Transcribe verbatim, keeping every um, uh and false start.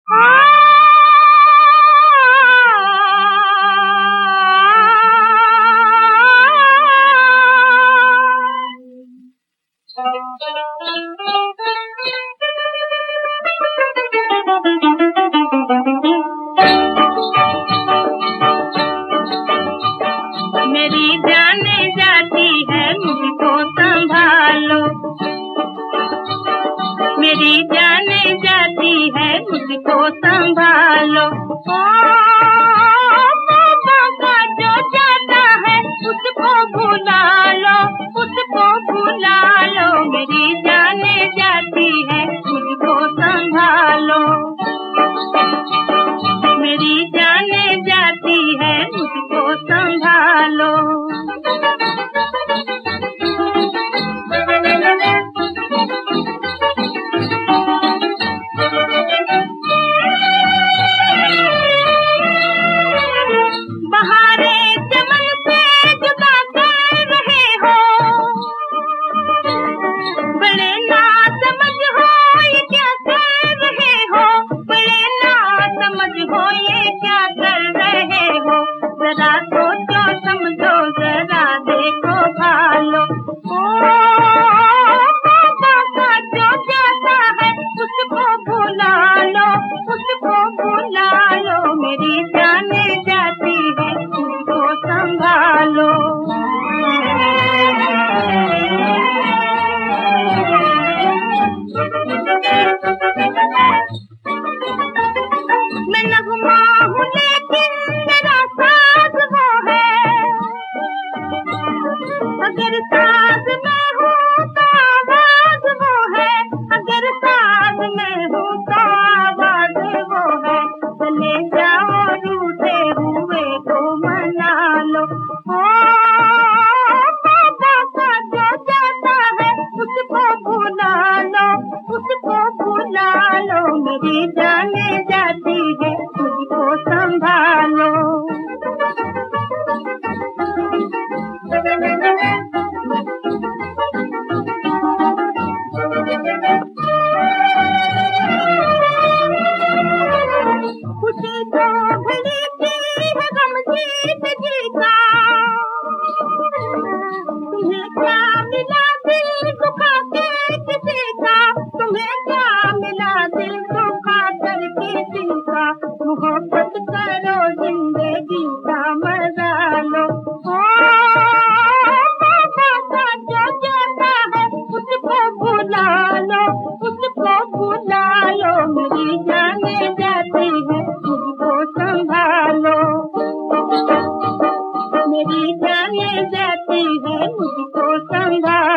मेरी जाने जाती है मुझको संभालो, मेरी जाने जाती है मुझको संभालो। ओ बाबा का जो जाता है उसको भुला लो, उसको भुला लो। मेरी जाने जाती है मुझको संभालो, मेरी जाने जाती है मुझको संभालो। बहारे चमन से जुदा कर रहे हो, बड़े ना समझ हो ये क्या कर रहे हो, बड़े ना समझ हो ये क्या कर रहे हो। जरा सोचो समझो जरा देखो भालो। ओ बाबा का जो जाता है उसको भुला लो, उसको भुला लो। मेरी जाने जाती है उसको संभालो। मैं नगमा हूँ लेकिन मेरा साथ वो है, अगर साथ में हूँ तो आवाज वो है, अगर साथ में हूँ तो आवाज वो है। चले जाओ रूठे हुए को मना लो। ओ बाबा का जो जाता है उसको भुला लो, उसको भुला लो। मेरी जाने जाती है मुझको संभालो। खुशी तो घड़ी की है गम जीत जी का, तुम्हें क्या मिला दिल दुखा के किसी का, तुम्हें क्या मिला दिल दुखा कर किसी का। मोहब्बत करो जिंदगी का मजा लो। ओ बाबा का जो जाता है उसको भुला लो, उसको भुला लो। मेरी जाने जाती है मुझको संभालो, मेरी जाने जाती है मुझको संभालो।